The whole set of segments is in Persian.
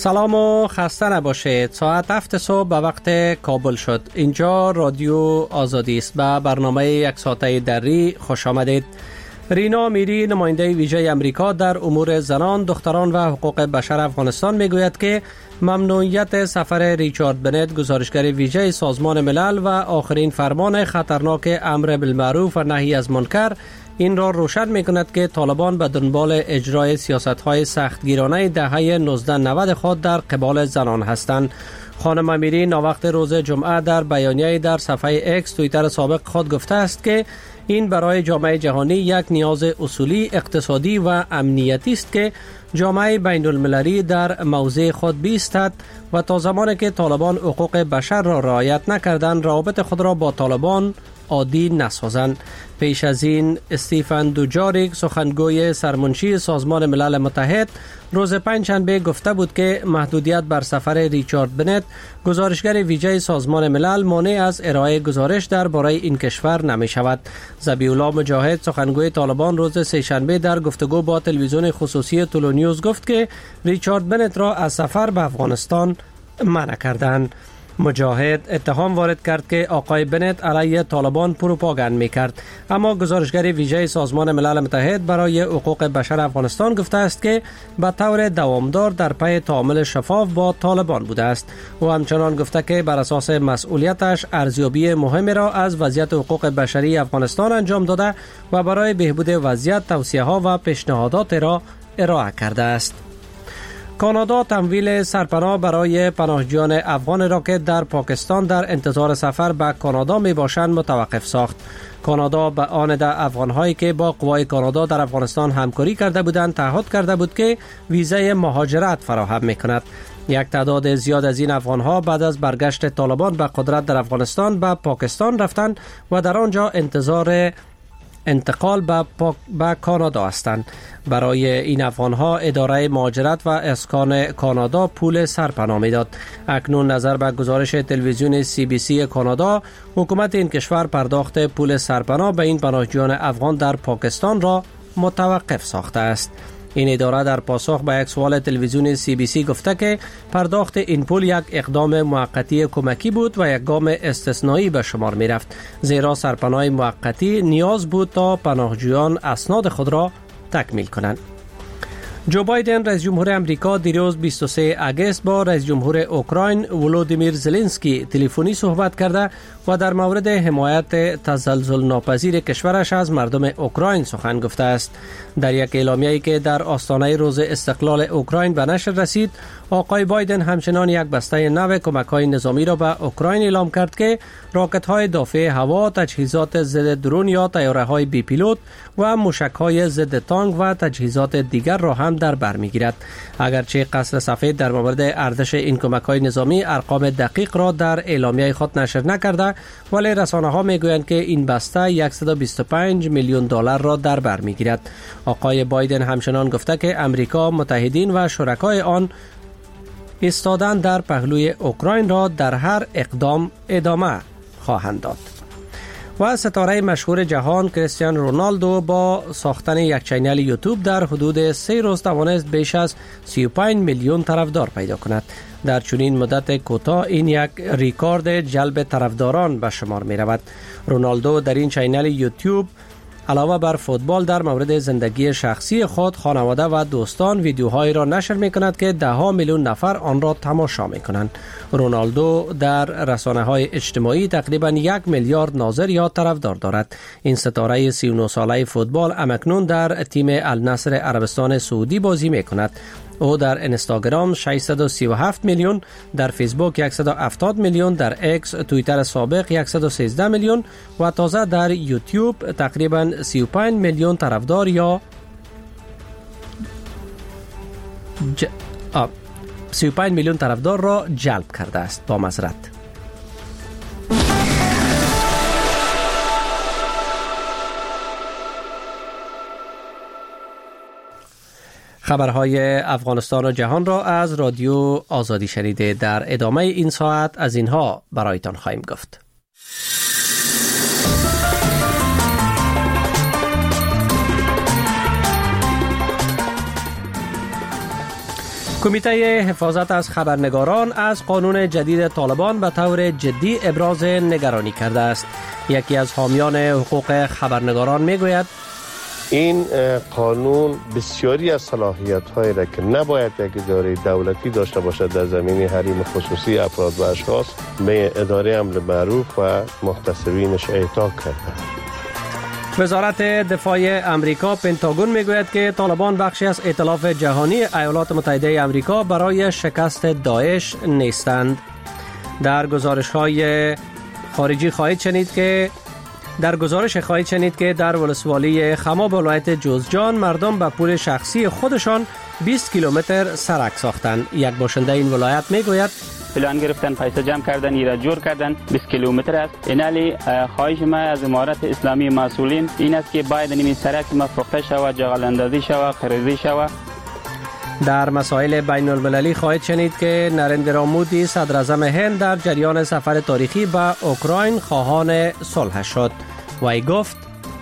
سلام و خسته نباشید. ساعت 7 صبح به وقت کابل شد. اینجا رادیو آزادی است. به برنامه یک ساعته دری خوش آمدید. رینا میری، نماینده ویژه امریکا در امور زنان، دختران و حقوق بشر افغانستان میگوید که ممنوعیت سفر ریچارد بنت، گزارشگر ویژه سازمان ملل و آخرین فرمان خطرناک امر بالمعروف و نهی از منکر این را روشن می‌کند که طالبان به دنبال اجرای سیاست‌های سختگیرانه دهه 1990 خود در قبال زنان هستند. خانم امیری ناوقت روز جمعه در بیانیه‌ای در صفحه اکس توییتر سابق خود گفته است که این برای جامعه جهانی یک نیاز اصولی اقتصادی و امنیتی است که جامعه بین المللی در موضع خود بایستد و تا زمانی که طالبان حقوق بشر را رعایت نکردند روابط خود را با طالبان عادی نسازند. پیش از این استیفن دوجاریک، سخنگوی سرمنشی سازمان ملل متحد، روز پنجشنبه گفته بود که محدودیت بر سفر ریچارد بنت، گزارشگر ویژه سازمان ملل، مانع از ارائه گزارش درباره این کشور نمی شود. ذبیح الله مجاهد، سخنگوی طالبان، روز سه‌شنبه در گفتگو با تلویزیون خصوصی تولو نیوز گفت که ریچارد بنت را از سفر به افغانستان منع کردند. مجاهد اتهام وارد کرد که آقای بنت علیه طالبان پروپاگاند میکرد، اما گزارشگر ویژه سازمان ملل متحد برای حقوق بشر افغانستان گفته است که به طور دوامدار در پی تعامل شفاف با طالبان بوده است. او همچنان گفته که بر اساس مسئولیتش ارزیابی مهمی را از وضعیت حقوق بشری افغانستان انجام داده و برای بهبود وضعیت توصیه‌ها و پیشنهادات را ارائه کرده است. کانادا تمویل سرپناه برای پناهجویان افغان را که در پاکستان در انتظار سفر به کانادا می باشند متوقف ساخت. کانادا به آن افغان‌هایی که با قوای کانادا در افغانستان همکاری کرده بودند تعهد کرده بود که ویزای مهاجرت فراهم می‌کند. یک تعداد زیاد از این افغان‌ها بعد از برگشت طالبان به قدرت در افغانستان به پاکستان رفتند و در آنجا انتظار انتقال به کانادا هستند. برای این افغانها اداره مهاجرت و اسکان کانادا پول سرپناه میداد. اکنون نظر به گزارش تلویزیون CBC کانادا، حکومت این کشور پرداخت پول سرپناه به این پناهجویان افغان در پاکستان را متوقف ساخته است. این اداره در پاسخ به یک سوال تلویزیون CBC گفته که پرداخت این پول یک اقدام موقتی کمکی بود و یک گام استثنایی به شمار می رفت، زیرا سرپناه موقتی نیاز بود تا پناهجویان اسناد خود را تکمیل کنند. جو بایدن رئیس جمهور امریکا دیروز 23 اگست با رئیس جمهور اوکراین ولودیمیر زلنسکی تلفنی صحبت کرده و در مورد حمایت تزلزل ناپذیر کشورش از مردم اوکراین سخن گفته است. در یک اعلامیه‌ای که در آستانه روز استقلال اوکراین به نشر رسید، آقای بایدن همچنان یک بسته نو کمک‌های نظامی را به اوکراین اعلام کرد که راکت‌های دافع هوا، تجهیزات ضد درون یا طیاره‌های بی پیلوت و موشک‌های ضد تانک و تجهیزات دیگر را هم در بر می‌گیرد. اگرچه قصر سفید در مورد ارزش این کمک‌های نظامی ارقام دقیق را در اعلامیه خود نشر نکرده، ولی رسانه‌ها می‌گویند که این بسته 125 میلیون دلار را در بر می‌گیرد. آقای بایدن همچنان گفته که امریکا، متحدین و شرکای آن ایستادن در پهلوی اوکراین را در هر اقدام ادامه خواهند داد. و ستاره مشهور جهان کریستیانو رونالدو با ساختن یک چینل یوتیوب در حدود 3 روز توانست بیش از 35 میلیون طرفدار پیدا کند. در چنین مدت کوتاه این یک ریکورد جلب طرفداران به شمار می رود. رونالدو در این چینل یوتیوب علاوه بر فوتبال در مورد زندگی شخصی خود، خانواده و دوستان ویدیوهایی را نشر می کند که 10 میلیون نفر آن را تماشا می کنند. رونالدو در رسانه‌های اجتماعی تقریبا 1 میلیارد ناظر یا طرفدار دارد. این ستاره 39 ساله فوتبال همکنون در تیم النصر عربستان سعودی بازی می کند. او در اینستاگرام 637 میلیون، در فیسبوک 170 میلیون، در اکس توییتر سابق 113 میلیون و تازه در یوتیوب تقریبا 35 میلیون طرفدار یا 35 میلیون طرفدار را جلب کرده است. با معذرت. خبرهای افغانستان و جهان را از رادیو آزادی شنیده. در ادامه این ساعت از اینها برایتان خواهیم گفت. کمیته حفاظت از خبرنگاران از قانون جدید طالبان به طور جدی ابراز نگرانی کرده است. یکی از حامیان حقوق خبرنگاران میگوید این قانون بسیاری از صلاحیت‌هایی را که نباید یک اداره دولتی داشته باشد در زمینه حریم خصوصی افراد و اشخاص به اداره امر معروف و محتسبینش اعطا کرده. وزارت دفاع امریکا پنتاگون میگوید که طالبان بخشی از ائتلاف جهانی ایالات متحده امریکا برای شکست داعش نیستند. در گزارش‌های خارجی خواهید شنید که در ولسوالی خماب ولایت جوزجان مردم به پول شخصی خودشان 20 کیلومتر سرک ساختند. یک باشنده این ولایت میگوید پلان گرفتن، پیسه جمع کردن، ایرا جور کردن 20 کیلومتر است. اینالی خواهش ما از امارت اسلامی مسئولین این است که باید این سرک مفروخته شود، جغل اندازی شود، خریدی شود. در مسائل بین المللی خواهید شنید که نریندرا مودی صدر اعظم هند در جریان سفر تاریخی به اوکراین خواهان صلح شد. وی گفت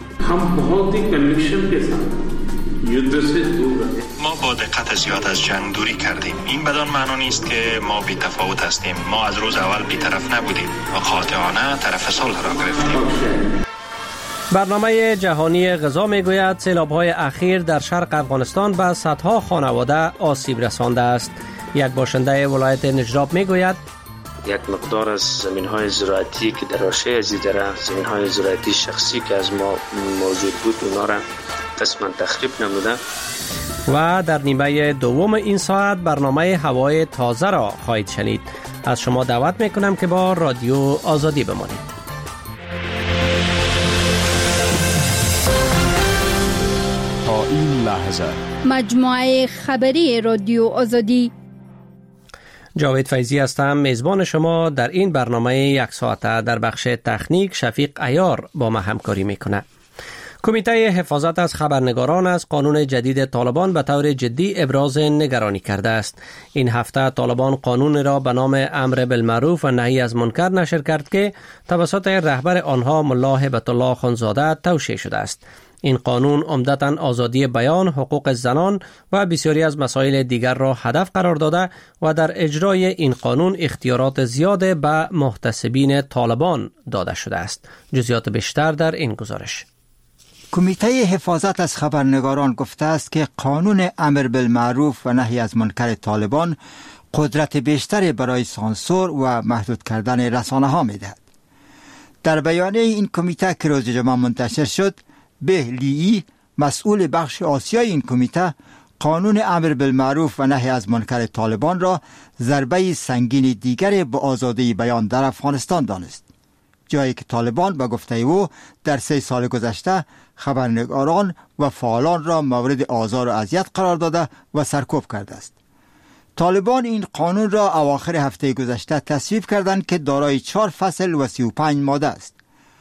ما با دقت زیاد از جنگ دوری کردیم. این بدان معنا نیست که ما بی تفاوت هستیم. ما از روز اول بی طرف نبودیم و قاطعانه طرف صلح را گرفتیم. برنامه جهانی غذا میگوید سیلاب‌های اخیر در شرق افغانستان به صدها خانواده آسیب رسانده است. یک باشنده ولایت نجراب میگوید یک مقدار از زمین‌های زراعتی که در حاشیه از زمین‌های زراعتی شخصی که از ما موجود بود اونا را قسماً تخریب نموده. و در نیمه دوم این ساعت برنامه هوای تازه را خواهید شنید. از شما دعوت میکنم که با رادیو آزادی بمانید. تا این لحظه مجموعه خبری رادیو آزادی. جاوید فیضی هستم، میزبان شما در این برنامه یک ساعته. در بخش تکنیک شفیق عیار با ما همکاری میکنه. کمیته حفاظت از خبرنگاران از قانون جدید طالبان به طور جدی ابراز نگرانی کرده است. این هفته طالبان قانون را به نام امر بالمعروف و نهی از منکر نشر کرد که توسط رهبر آنها ملا هیبت الله خانزاده توشیح شده است. این قانون عمدتاً آزادی بیان، حقوق زنان و بسیاری از مسائل دیگر را هدف قرار داده و در اجرای این قانون اختیارات زیاده به محتسبین طالبان داده شده است. جزئیات بیشتر در این گزارش. کمیته حفاظت از خبرنگاران گفته است که قانون امر بالمعروف و نهی از منکر طالبان قدرت بیشتری برای سانسور و محدود کردن رسانه‌ها می‌دهد. در بیانیه این کمیته که روز جمعه منتشر شد، به لیی مسئول بخش آسیای این کمیته قانون امر بالمعروف و نهی از منکر طالبان را ضربه سنگین دیگر به آزادی بیان در افغانستان دانست، جایی که طالبان به گفته او در 3 سال گذشته خبرنگاران و فعالان را مورد آزار و اذیت قرار داده و سرکوب کرده است. طالبان این قانون را اواخر هفته گذشته تصویب کردند که دارای 4 فصل و 35 ماده است.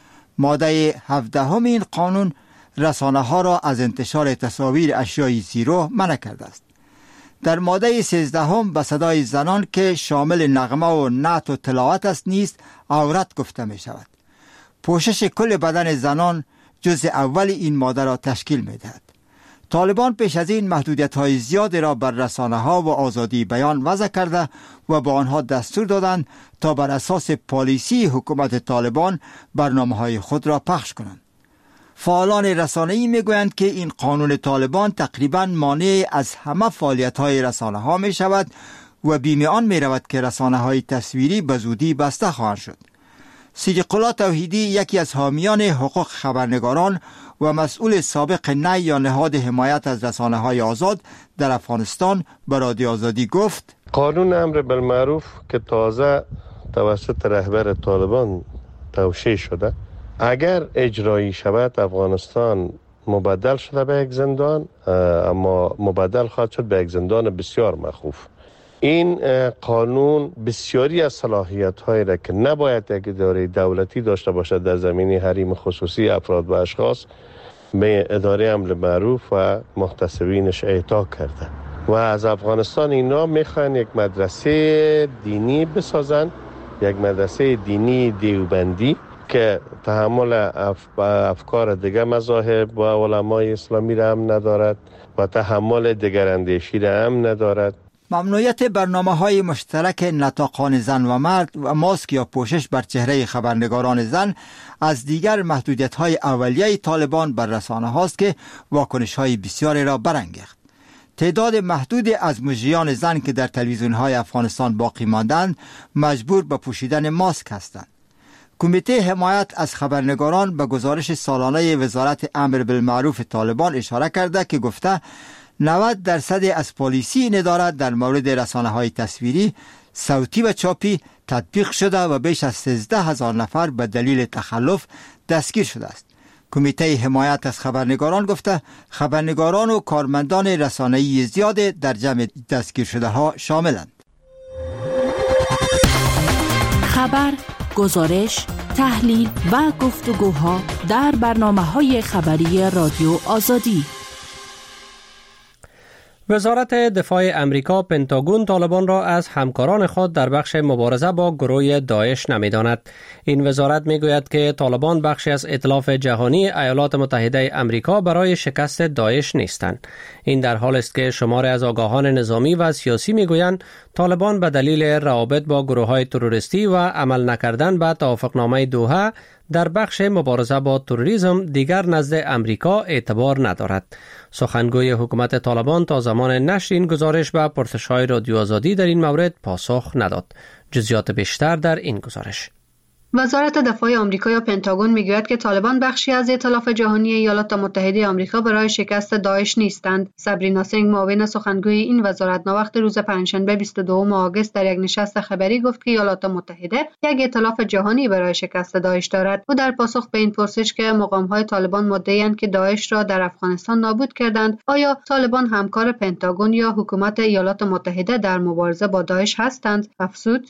ماده 17 این قانون رسانه ها را از انتشار تصاویر اشیای زیرو منع کرده است. در ماده 13 به صدای زنان که شامل نغمه و نعت و تلاوت است نیست عورت گفته می شود. پوشش کل بدن زنان جزء اول این ماده را تشکیل می دهد. طالبان پیش از این محدودیت های زیاد را بر رسانه ها و آزادی بیان وضع کرده و با آنها دستور دادند تا بر اساس پالیسی حکومت طالبان برنامه های خود را پخش کنند. فعالان رسانه‌ای میگویند که این قانون طالبان تقریباً مانع از همه فعالیت‌های رسانه‌ها می‌شود و بیم آن می‌رود که رسانه‌های تصویری به زودی بسته خواهند شد. صدیق الله توحیدی، یکی از حامیان حقوق خبرنگاران و مسئول سابق نی یا نهاد حمایت از رسانه‌های آزاد در افغانستان، به رادیو آزادی گفت: قانون امر بالمعروف که تازه توسط رهبر طالبان توشیح شده، اگر اجرایی شود افغانستان مبدل شده به یک زندان، اما مبدل خواهد شد به یک زندان بسیار مخوف. این قانون بسیاری از صلاحیت‌هایی را که نباید یک اداره دولتی داشته باشد در زمینه حریم خصوصی افراد و اشخاص به اداره امر معروف و محتسبینش اعطا کرده و از افغانستان اینا میخوان یک مدرسه دینی بسازن، یک مدرسه دینی دیوبندی که تحمل افکار دیگر مذاهب و علمای اسلامی را هم ندارد و تحمل دیگر اندیشی را هم ندارد. ممنوعیت برنامه‌های مشترک نطاقان زن و مرد و ماسک یا پوشش بر چهره خبرنگاران زن از دیگر محدودیت‌های اولیه طالبان بر رسانه هاست که واکنش‌های بسیاری را برانگیخت. تعداد محدود از مجریان زن که در تلویزیون‌های افغانستان باقی ماندند مجبور به پوشیدن ماسک هستند. کمیته حمایت از خبرنگاران به گزارش سالانه وزارت امر بالمعروف طالبان اشاره کرده که گفته 90% از پالیسی این اداره در مورد رسانه‌های تصویری، صوتی و چاپی تطبیق شده و بیش از 13,000 نفر به دلیل تخلف دستگیر شده است. کمیته حمایت از خبرنگاران گفته خبرنگاران و کارمندان رسانه‌ای زیاد در جمع دستگیر شده ها شاملند. خبر، گزارش، تحلیل و گفتگوها در برنامه‌های خبری رادیو آزادی. وزارت دفاع امریکا پنتاگون طالبان را از همکاران خود در بخش مبارزه با گروه داعش نمی‌داند. این وزارت می‌گوید که طالبان بخشی از ائتلاف جهانی ایالات متحده امریکا برای شکست داعش نیستند. این در حالی است که شماری از آگاهان نظامی و سیاسی می‌گویند طالبان به دلیل روابط با گروه‌های تروریستی و عمل نکردن به توافقنامه دوحه در بخش مبارزه با تروریسم دیگر نزد امریکا اعتبار ندارد. سخنگوی حکومت طالبان تا زمان نشر این گزارش به پرسش‌های رادیو آزادی در این مورد پاسخ نداد. جزئیات بیشتر در این گزارش. وزارت دفاع آمریکا یا پنتاگون میگوید که طالبان بخشی از ائتلاف جهانی ایالات متحده آمریکا برای شکست داعش نیستند. سبرینا سینگ معاون سخنگوی این وزارت ناوقت روز پنجشنبه 22 آگوست در یک نشست خبری گفت که ایالات متحده یک ائتلاف جهانی برای شکست داعش دارد. او در پاسخ به این پرسش که مقام‌های طالبان مدعی‌اند که داعش را در افغانستان نابود کردند، آیا طالبان همکار پنتاگون یا حکومت ایالات متحده در مبارزه با داعش هستند، افزود: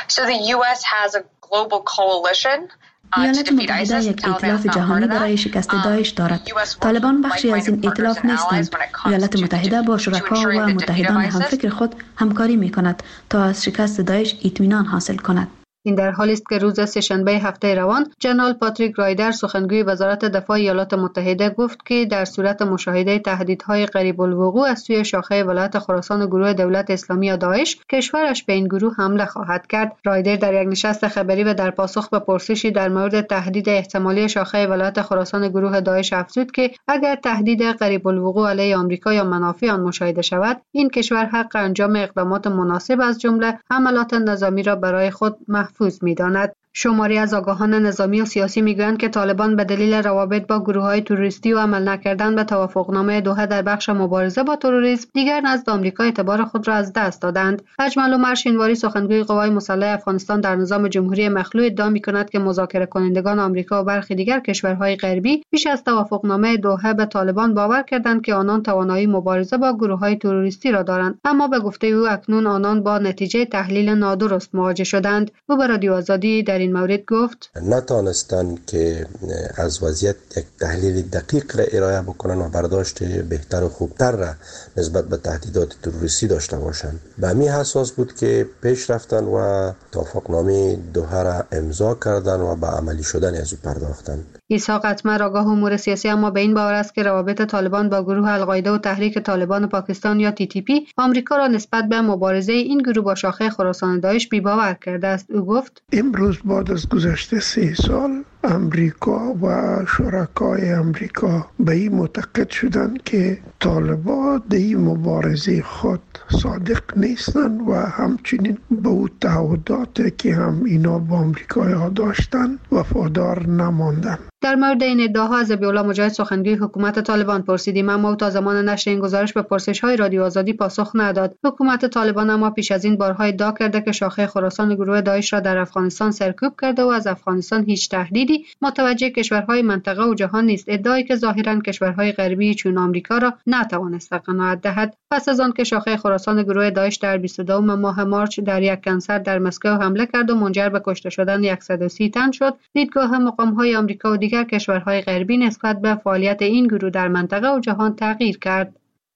ایالات متحده یک ائتلاف جهانی برای شکست داعش دارد. طالبان بخشی از این ائتلاف نیستند. ایالات متحده با شرکا و متحدان همفکر خود همکاری می کند تا از شکست داعش اطمینان حاصل کند. این در حالی است که روز سه‌شنبه هفته روان جنرال پاتریک رایدر سخنگوی وزارت دفاع ایالات متحده گفت که در صورت مشاهده تهدیدهای قریب الوقوع از سوی شاخه ولایت خراسان گروه دولت اسلامی یا داعش، کشورش به این گروه حمله خواهد کرد. رایدر در یک نشست خبری و در پاسخ به پرسشی در مورد تهدید احتمالی شاخه ولایت خراسان گروه داعش افزود که اگر تهدید قریب الوقوع علیه آمریکا یا منافع آن مشاهده شود، این کشور حق انجام اقدامات مناسب از جمله حملات نظامی را برای خود محفوظ می‌داند. شماری از آگاهان نظامی و سیاسی میگویند که طالبان به دلیل روابط با گروه‌های تروریستی و عمل نکردن به توافقنامه دوحه در بخش مبارزه با تروریسم دیگر نزد آمریکا اعتبار خود را از دست دادند. اجمل عمر شینواری سخنگوی قوای مسلح افغانستان در نظام جمهوری مخلوع ادعا می‌کند که مذاکره کنندگان آمریکا و برخی دیگر کشورهای غربی پیش از توافقنامه دوحه به طالبان باور کردند که آنان توانایی مبارزه با گروه‌های تروریستی را دارند، اما به گفته او اکنون آنان با نتیجه تحلیل نادرست مواجه شدند. او به رادیو آزادی در این مورد گفت: نتانستند که از وضعیت یک تحلیل دقیق را ارائه بکنن و برداشت بهتر و خوبتر را نسبت به تهدیدات تروریستی داشته باشند. به همین اساس بود که پیش رفتن و توافقنامه دوحه را امضا کردند و به عملی شدن از او پرداختند. اسحاق اتمر آگاه امور سیاسی اما به این باور است که روابط طالبان با گروه القاعده و تحریک طالبان پاکستان یا TTP آمریکا را نسبت به مبارزه این گروه با شاخه خراسان داعش بی‌باور کرده است. او گفت: امروز بعد از گذشته 3 سال امریکا و شرکای امریکا به این معتقد شدند که طالبان در این مبارزه خود صادق نیستند و همچنین به او تعهداتی که هم اینا با امریکا داشتن وفادار نماندند. در مورد این ادعاها از ذبیح‌الله مجاهد سخنگوی حکومت طالبان پرسیدیم، اما او تا زمان نشر این گزارش به پرسش‌های رادیو آزادی پاسخ نداد. حکومت طالبان اما پیش از این بارها ادعا کرده که شاخه خراسان گروه داعش را در افغانستان سرکوب کرده و از افغانستان هیچ تهدیدی متوجه کشورهای منطقه و جهان نیست، ادعایی که ظاهراً کشورهای غربی چون آمریکا را نتوانست قناعت دهد. پس از آن که شاخه خراسان گروه داعش در 22 ماه مارچ در یک کنسرت در مسکو حمله کرد و منجر به کشته شدن 130 تن شد، دیدگاه مقام‌های آمریکا و دیگر کشورهای غربی نسبت به فعالیت این گروه در منطقه و جهان تغییر کرد.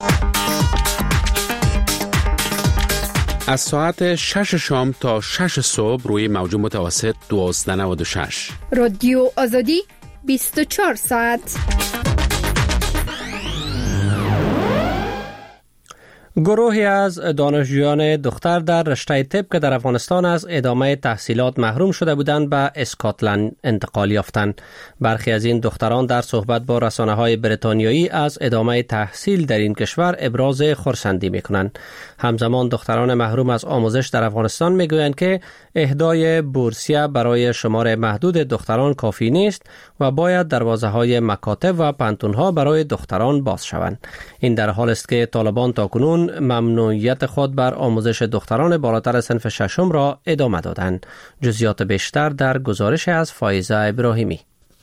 از ساعت 6 شام تا 6 صبح روی موج متوسط 1296 رادیو آزادی 24 ساعت. گروهی از دانشجویان دختر در رشته طب که در افغانستان از ادامه تحصیلات محروم شده بودند به اسکاتلند انتقال یافتند. برخی از این دختران در صحبت با رسانه‌های بریتانیایی از ادامه تحصیل در این کشور ابراز خرسندی می‌کنند. همزمان دختران محروم از آموزش در افغانستان می‌گویند که اهدای بورسیه برای شمار محدود دختران کافی نیست و باید دروازه‌های مکاتب و پانتون‌ها برای دختران باز شوند. این در حالی است که طالبان تاکنون ممنوعیت خود بر آموزش دختران بالاتر صنف ششم را ادامه دادند. جزئیات بیشتر در گزارش از فایزه ابراهیمی.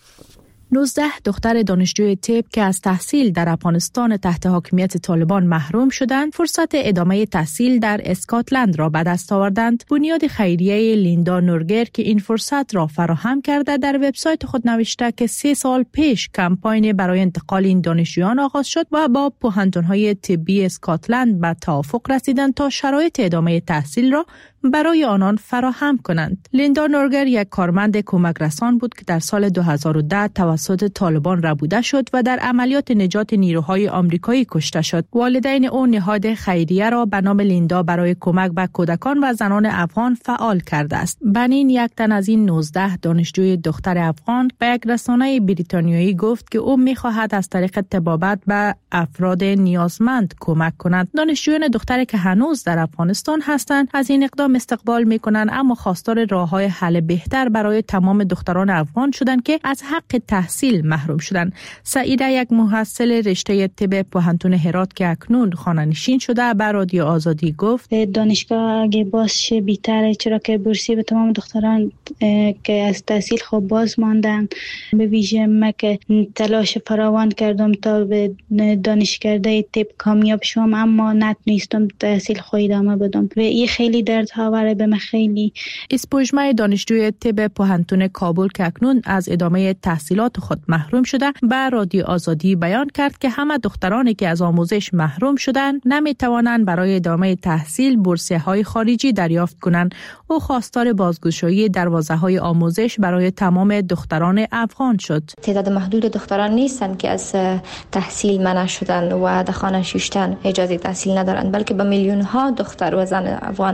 19 دختر دانشجوی طب که از تحصیل در افغانستان تحت حاکمیت طالبان محروم شدند، فرصت ادامه تحصیل در اسکاتلند را به دست آوردند. بنیاد خیریه لیندا نورگر که این فرصت را فراهم کرده، در وبسایت خود نوشته که 3 سال پیش کمپاین برای انتقال این دانشجویان آغاز شد و با پوهنتون‌های طبی اسکاتلند به توافق رسیدند تا شرایط ادامه تحصیل را برای آنان فراهم کنند. لیندا نورگر یک کارمند کمک رسان بود که در سال 2010 توسط طالبان ربوده شد و در عملیات نجات نیروهای آمریکایی کشته شد. والدین او نهاد خیریه را به نام لیندا برای کمک به کودکان و زنان افغان فعال کرده است. بنین، یک تن از این 19 دانشجوی دختر افغان، به یک رسانه بریتانیایی گفت که او می‌خواهد از طریق طبابت به افراد نیازمند کمک کند. دانشجویان دختری که هنوز در افغانستان هستند از این اقدام استقبال میکنن، اما خواستار راه‌های حل بهتر برای تمام دختران افغان شدند که از حق تحصیل محروم شدند. سعیده، یک محصل رشته طب پوهنتون هرات که اکنون خانه‌نشین شده، به رادیو آزادی گفت دانشگاه اگه باز شه بهتره، چرا که بورسیه به تمام دختران که از تحصیل خوب باز ماندن. به ویژه من که تلاش فراوان کردم تا به دانشکده طب کامیاب شوم، اما نتونستم تحصیل خود ادامه بدم و این خیلی درد ها به من خیلی. اسپوژمه دانشجوی طب پوهنتون کابل که اکنون از ادامه تحصیلات خود محروم شده، به رادیو آزادی بیان کرد که همه دخترانی که از آموزش محروم شدند نمیتوانند برای ادامه تحصیل بورسیه های خارجی دریافت کنند. او خواستار بازگشایی دروازه های آموزش برای تمام دختران افغان شد. تعداد محدود دختران نیستند که از تحصیل منع شدن و در خانه نشستن اجازه تحصیل ندارند، بلکه به میلیون ها دختر و زن افغان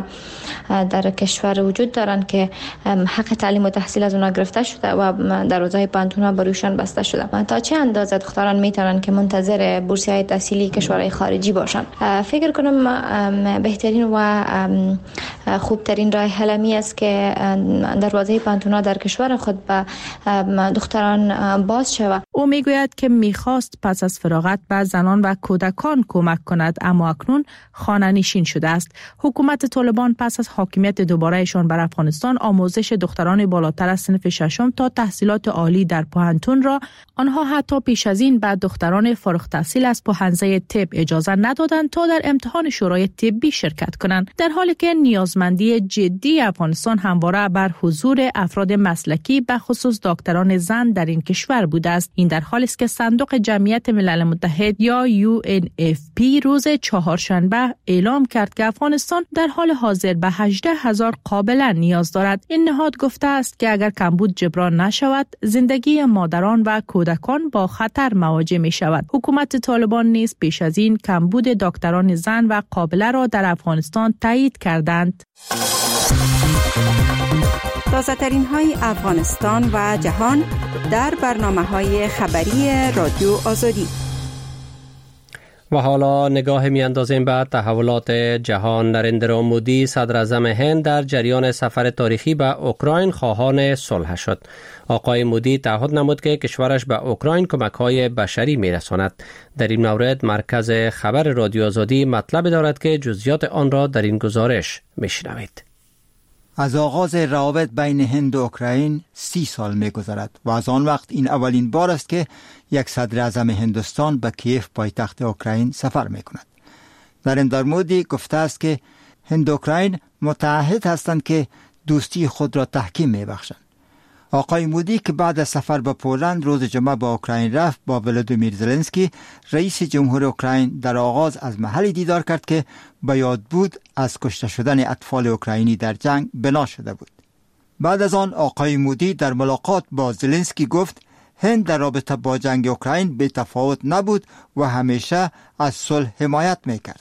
در کشور وجود دارند که حق تعلیم و تحصیل از اونها گرفته شده و دروازه‌های پانتون‌ها بروشان بسته شده. تا چه اندازه دختران میتونن که منتظر بورسیه‌های تحصیلی کشورهای خارجی باشن؟ فکر کنم بهترین و خوبترین راه حل می است که دروازه پانتون‌ها در کشور خود به دختران باز شود. او میگوید که میخواست پس از فراغت به زنان و کودکان کمک کند، اما اکنون خانه‌نشین شده است. حکومت طالبان پس از حاکمیت دوبارهشان بر افغانستان آموزش دختران بالاتر از صنف ششم تا تحصیلات عالی در پوهنتون را آنها حتی پیش از این به دختران فارغ التحصیل از پوهنځی طب اجازه ندادند تا در امتحان شورای طبی شرکت کنند، در حالی که نیازمندی جدی افغانستان همواره بر حضور افراد مسلکی به خصوص دکتران زن در این کشور بوده است. این در حالی است که صندوق جمعیت ملل متحد یا UNFP روز چهارشنبه اعلام کرد که افغانستان در حال حاضر به 18,000 قابله نیاز دارد. این نهاد گفته است که اگر کمبود جبران نشود، زندگی مادران و کودکان با خطر مواجه می شود. حکومت طالبان نیز پیش از این کمبود دکتران زن و قابله را در افغانستان تایید کردند. تازه‌ترین های افغانستان و جهان در برنامه‌های خبری رادیو آزادی. و حالا نگاه می‌اندازیم به تحولات جهان. نریندرا مودی صدر اعظم هند در جریان سفر تاریخی به اوکراین خواهان صلح شد. آقای مودی تعهد نمود که کشورش به اوکراین کمک‌های بشری می‌رساند. در این مورد مرکز خبر رادیو آزادی مطلب دارد که جزئیات آن را در این گزارش می‌شنوید. از آغاز روابط بین هند و اوکراین 30 سال می‌گذرد و از آن وقت این اولین بار است که یک صدر اعظم هندوستان به کیف پایتخت اوکراین سفر می‌کند. نریندرا مودی گفته است که هند و اوکراین متعهد هستند که دوستی خود را تحکیم می‌بخشند. آقای مودی که بعد از سفر به پولند روز جمعه به اوکراین رفت، با ولادیمیر زلنسکی رئیس جمهور اوکراین در آغاز از محلی دیدار کرد که به یاد بود از کشته شدن اطفال اوکراینی در جنگ بنا شده بود. بعد از آن آقای مودی در ملاقات با زلنسکی گفت هند در رابطه با جنگ اوکراین بی تفاوت نبود و همیشه از صلح حمایت میکرد.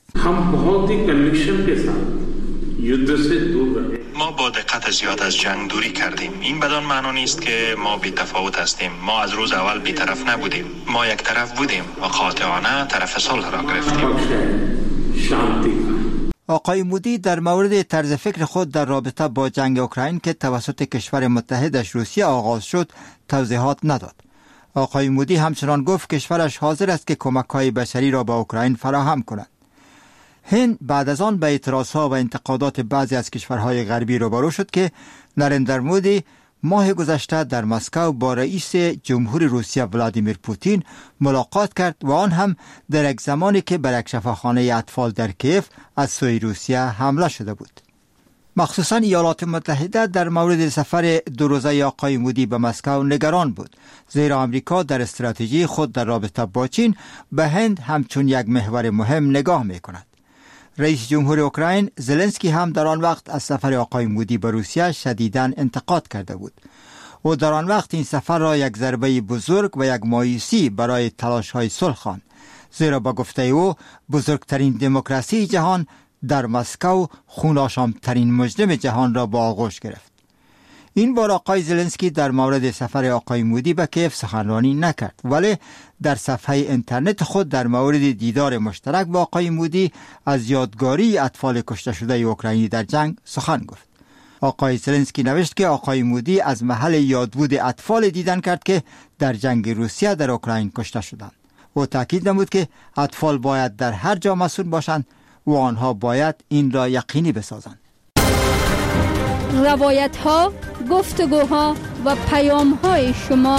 ما با دقت زیاد از جنگ دوری کردیم. این بدان معنا نیست که ما بی تفاوت هستیم. ما از روز اول بی طرف نبودیم. ما یک طرف بودیم و قاطعانه طرف صلح را گرفتیم. آقای مودی در مورد طرز فکر خود در رابطه با جنگ اوکراین که توسط کشور متحدش روسیه آغاز شد توضیحات نداد. آقای مودی همچنان گفت کشورش حاضر است که کمک‌های بشری را به اوکراین فراهم کند. هند بعد از آن به اعتراضها و انتقادات بعضی از کشورهای غربی روبرو شد که نریندر مودی ماه گذشته در مسکو با رئیس جمهور روسیه ولادیمیر پوتین ملاقات کرد و آن هم در یک زمانی که بر یک شفاخانه اطفال در کیف از سوی روسیه حمله شده بود. مخصوصا ایالات متحده در مورد سفر دو روزه آقای مودی به مسکو نگران بود، زیرا آمریکا در استراتژی خود در رابطه با چین به هند همچون یک محور مهم نگاه می کند. رئیس جمهور اوکراین زلنسکی هم در آن وقت از سفر آقای مودی به روسیه شدیداً انتقاد کرده بود. او در آن وقت این سفر را یک ضربه بزرگ و یک مایوسی برای تلاش‌های صلح خواند، زیرا با گفته او بزرگترین دموکراسی جهان در مسکو خون‌آشام‌ترین مجرم جهان را با آغوش گرفت. این بار آقای زلنسکی در مورد سفر آقای مودی به کیف سخنرانی نکرد، ولی در صفحه اینترنت خود در مورد دیدار مشترک با آقای مودی از یادگاری اطفال کشته شده اوکراینی در جنگ سخن گفت. آقای زلنسکی نوشت که آقای مودی از محل یادبود اطفال دیدن کرد که در جنگ روسیه در اوکراین کشته شدند. او تاکید نمود که اطفال باید در هر جا مسئول باشند و آنها باید این را یقینی بسازند. روایت ها، گفتگوها و پیام های شما.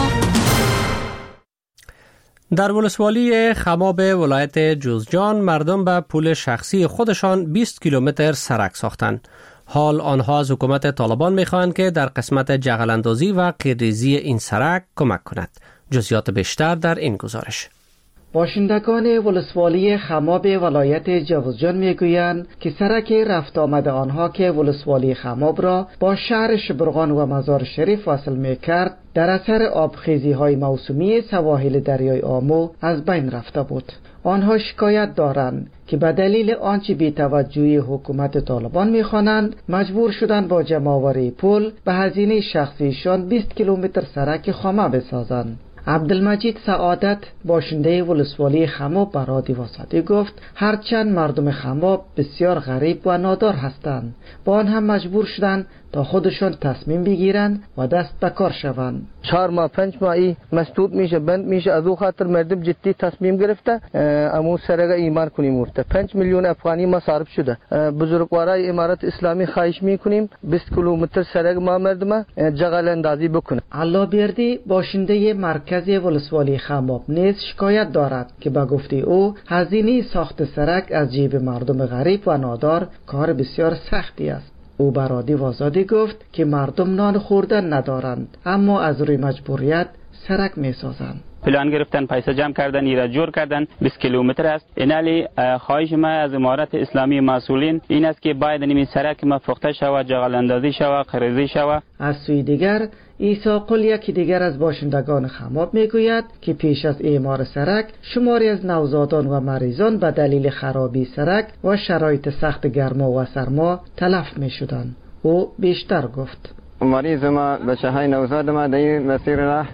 در ولسوالی خماب ولایت جوزجان مردم به پول شخصی خودشان 20 کیلومتر سرک ساختند. حال آنها از حکومت طالبان می‌خواهند که در قسمت جغل‌اندازی و قیرریزی این سرک کمک کند. جزئیات بیشتر در این گزارش. باشندگان ولسوالی خماب ولایت جوزجان میگویند که سرک رفت آمد آنها که ولسوالی خماب را با شهر شبرغان و مزار شریف وصل میکرد در اثر آبخیزی های موسمی سواحل دریای آمو از بین رفته بود. آنها شکایت دارند که به دلیل آنچه بی‌توجهی حکومت طالبان می‌خوانند مجبور شدند با جمع‌آوری پول به هزینه شخصیشان 20 کیلومتر سرک خامه بسازند. عبدالمجید سعادت باشنده ولسوالی خماب به رادیو آزادی گفت هرچند مردم خماب بسیار غریب و نادار هستند، با آن هم مجبور شدند تا خودشان تصمیم بگیرند و دست به کار شوند. 4 ماه 5 ماهی مسدود میشه، بند میشه. از او خاطر مردم جدی تصمیم گرفته امو سرگه ایمان کنیم. 5 میلیون افغانی مصارف شده. بزرگوارای امارت اسلامی خواهش میکنیم 20 کیلومتر سرگ ما مردم جغل اندازی بکنه. الله بیردی باشنده مرکز ولسوالی خماب نیز شکایت دارد که به گفته او هزینه ساخت سرک از جیب مردم غریب و نادار کار بسیار سختی است. او به رادیو آزادی گفت که مردم نان خوردن ندارند، اما از روی مجبوریت سرک می سازند. پلان گرفتن، پیسه جمع کردن، ایرا جور کردن. 20 کیلومتر است. اینالی خواهش ما از امارت اسلامی مسئولین این است که باید این سرک مفروخته شود، جغل اندازی شود، قریزی شود. از سوی دیگر عیسی قل یکی دیگر از باشندگان خماب میگوید که پیش از اعمار سرک شماری از نوزادان و مریضان به دلیل خرابی سرک و شرایط سخت گرما و سرما تلف می شدند. او بیشتر گفت مریض ما بچه های نوزاد ما در این مسیر راه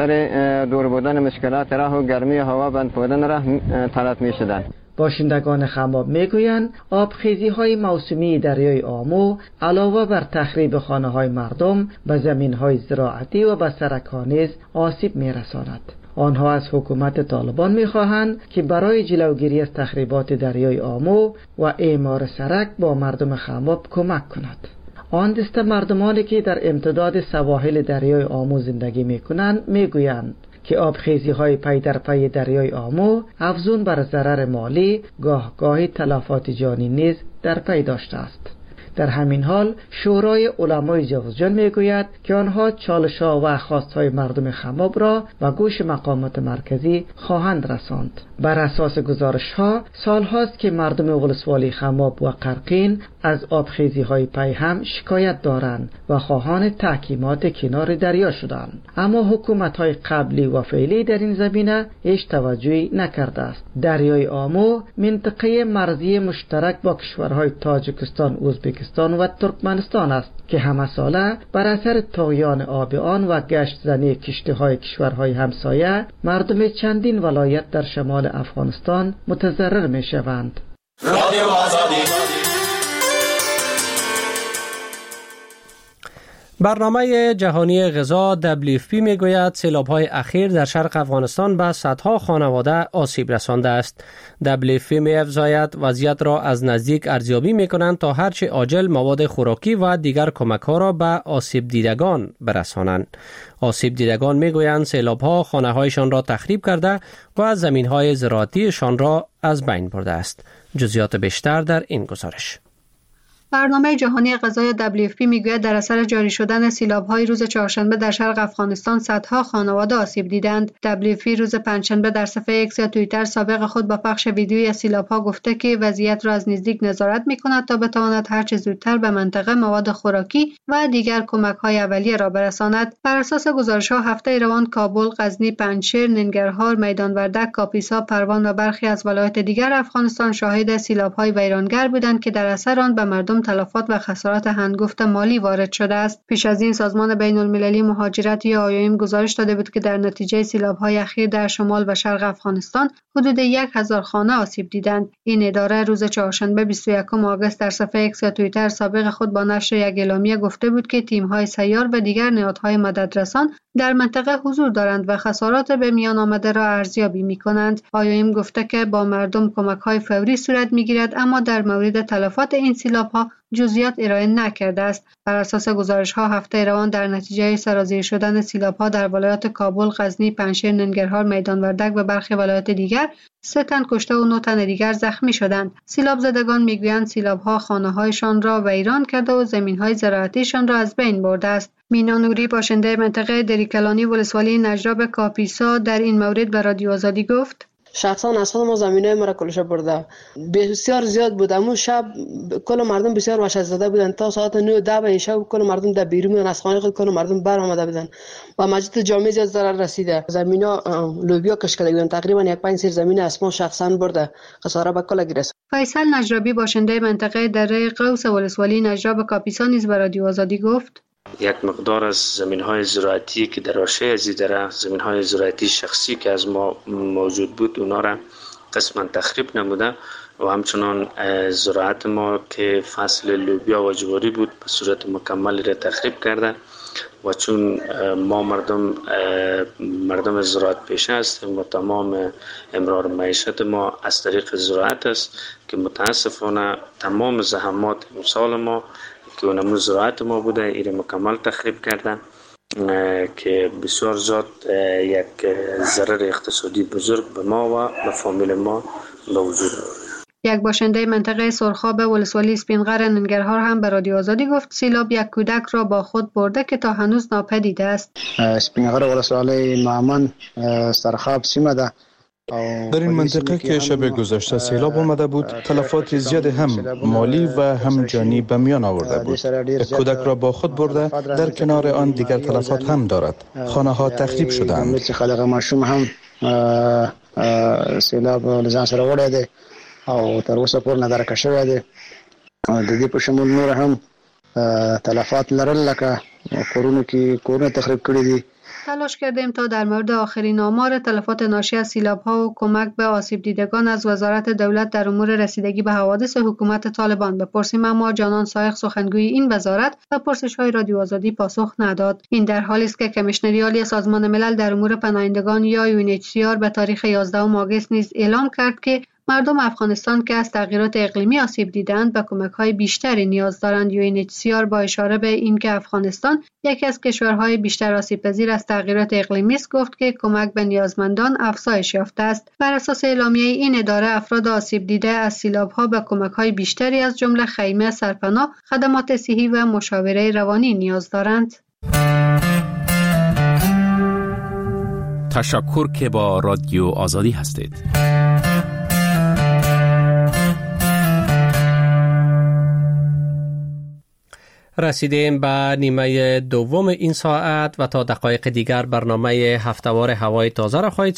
اثر دور بودن مشکلات راه و گرمی هوا بند بودن راه تلف می شدند. باشندگان خماب میگویند آبخیزی های موسمی دریای آمو علاوه بر تخریب خانه های مردم به زمین های زراعتی و به سرک ها نیز آسیب میرساند. آنها از حکومت طالبان میخواهند که برای جلوگیری از تخریبات دریای آمو و اعمار سرک با مردم خماب کمک کند. آن دسته مردمانی که در امتداد سواحل دریای آمو زندگی میکنند میگویند که آبخیزی های پی در پی دریای آمو افزون بر ضرر مالی گاهی تلفات جانی نیز در پی داشته است. در همین حال شورای علمای جوزجان میگوید که آنها چالش‌ها و خواست‌های مردم خماب را به گوش مقامات مرکزی خواهند رساند. بر اساس گزارش‌ها سال‌هاست که مردم ولسوالی خماب و قرقین از آبخیزی‌های پیهم شکایت دارند و خواهان تحکیمات کنار دریا شدند، اما حکومت‌های قبلی و فعلی در این زمینه هیچ توجهی نکرده است. دریای آمو منطقه مرزی مشترک با کشورهای تاجیکستان، ازبکستان و ترکمنستان است که همه ساله بر اثر طغیان آب آن و گشت زنی کشتی‌های کشورهای همسایه مردم چندین ولایت در شمال افغانستان متضرر می‌شوند. رادیو آزادی. برنامه جهانی غذا WFP میگوید سیلاب‌های اخیر در شرق افغانستان به صدها خانواده آسیب رسانده است. WFP می‌افزاید وضعیت را از نزدیک ارزیابی می‌کنند تا هرچه عاجل مواد خوراکی و دیگر کمک‌ها را به آسیب دیدگان برسانند. آسیب دیدگان میگویند سیلاب‌ها خانه‌هایشان را تخریب کرده و زمین‌های زراعتیشان را از بین برده است. جزئیات بیشتر در این گزارش. برنامه جهانی غذای WFP میگوید در اثر جاری شدن سیلاب‌های روز چهارشنبه در شرق افغانستان صدها خانواده آسیب دیدند. WFP روز پنجشنبه در صفحه ایکس یا توییتر سابق خود با پخش ویدیویی از سیلاب‌ها گفته که وضعیت را از نزدیک نظارت می‌کند تا بتواند هر چه زودتر به منطقه مواد خوراکی و دیگر کمک‌های اولیه را برساند. بر اساس گزارش‌ها هفته روان کابل، غزنی، پنجشیر، ننگرهار، میدان وردک، کاپیسا، پروان و برخی از ولایات دیگر افغانستان شاهد سیلاب‌های ویرانگر بودند که در اثر آن به مردم تلفات و خسارات هنگفت مالی وارد شده است. پیش از این سازمان بین‌المللی مهاجرت یا IOM گزارش داده بود که در نتیجه سیلاب‌های اخیر در شمال و شرق افغانستان حدود 1000 خانه آسیب دیدند. این اداره روز چهارشنبه 21 آگوست در صفحه ایکس یا توییتر سابق خود با نشر یک اعلامیه گفته بود که تیم‌های سیار و دیگر نهادهای مددرسان در منطقه حضور دارند و خسارات به میان آمده را ارزیابی می‌کنند. IOM گفته که با مردم کمک‌های فوری صورت می‌گیرد، اما در مورد تلفات این سیلاب‌ها جزئیات ارائه نکرده است. بر اساس گزارش‌ها هفته روان در نتیجه سرازیر شدن سیلاب‌ها در ولایات کابل، غزنی، پنجشیر، ننگرهار، میدان وردک و برخی ولایات دیگر 3 تن کشته و 9 تن دیگر زخمی شدند. سیلاب زدگان میگویند سیلاب‌ها خانه‌هایشان را ویران کرده و زمین‌های زراعتیشان را از بین برده است. مینا نوری باشنده منطقه دریکلانی ولسوالی نجراب کاپیسا در این مورد به رادیو آزادی گفت: شخصا از خود ما زمینه ما را کلش برده بسیار زیاد بود. امون شب کل مردم بسیار وحشت زده بودن. تا ساعت 9 10 این شب کل مردم در بیرون از خانه خود کل مردم بر آمده بودن و مسجد جامع زیاد ضرر رسیده. زمینا لوبیا کش کرده بودن. تقریبا 1/5 سیر زمین اسمان شخصا برده. خساره به کل گرفت. فیصل نجرابی باشنده منطقه دره قوس ولسوالی نجراب کاپیسا نیز به رادیو آزادی گفت: یک مقدار از زمین‌های زراعتی که در حاشیه از دره، زمین‌های زراعتی شخصی که از ما موجود بود، اونا را قسما تخریب نموده و همچنان زراعت ما که فصل لوبیا و جواری بود به صورت مکمل را تخریب کرده و چون ما مردم زراعت پیشه هستیم و تمام امرار معیشت ما از طریق زراعت است که متاسفانه تمام زحمات امسال ما که اونمون زراعت ما بوده ایره مکمل تخریب کردن که بسیار زیاد یک ضرر اقتصادی بزرگ به ما و به فامیل ما به وجود آورد. یک باشنده منطقه سرخاب ولسوالی اسپینغر ننگرهار هم به رادیو آزادی گفت سیلاب یک کودک را با خود برده که تا هنوز ناپدید است. اسپینغر ولسوالی معمن سرخاب سیمه ده. در این منطقه که شب گذشته سیلاب آمده بود، تلفات زیاد هم مالی و هم جانی به میان آورده بود. کودک را با خود برده، در کنار آن دیگر تلفات هم دارد. خانه ها تخریب شدند. خلق ماشوم هم سیلاب لزان سره وړی دی او تر اوسه پورې نه درکه شوی دی. د دې په شمول نور هم تلفات لرل لکه کورونه تخریب کړي دي. تلاش کردیم تا در مورد آخرین آمار تلفات ناشی از سیلاب‌ها و کمک به آسیب دیدگان از وزارت دولت در امور رسیدگی به حوادث حکومت طالبان بپرسیم، اما جانان سایق سخنگوی این وزارت و پرسش‌های رادیو آزادی پاسخ نداد. این در حالی است که کمیشنری عالی سازمان ملل در امور پناهندگان یا UNHCR به تاریخ 11 آگوست نیز اعلام کرد که مردم افغانستان که از تغییرات اقلیمی آسیب دیدند به کمک‌های بیشتری نیاز دارند. UNHCR با اشاره به اینکه افغانستان یکی از کشورهای بیشتر آسیب‌پذیر از تغییرات اقلیمی است گفت که کمک به نیازمندان افزایش یافته است. بر اساس اعلامیه این اداره افراد آسیب دیده از سیلاب‌ها به کمک‌های بیشتری از جمله خیمه، سرپناه، خدمات صحی و مشاوره روانی نیاز دارند. تشکر که با رادیو آزادی هستید. رسیدیم به نیمه دوم این ساعت و تا دقایق دیگر برنامه هفتهوار هوای تازه را خواهید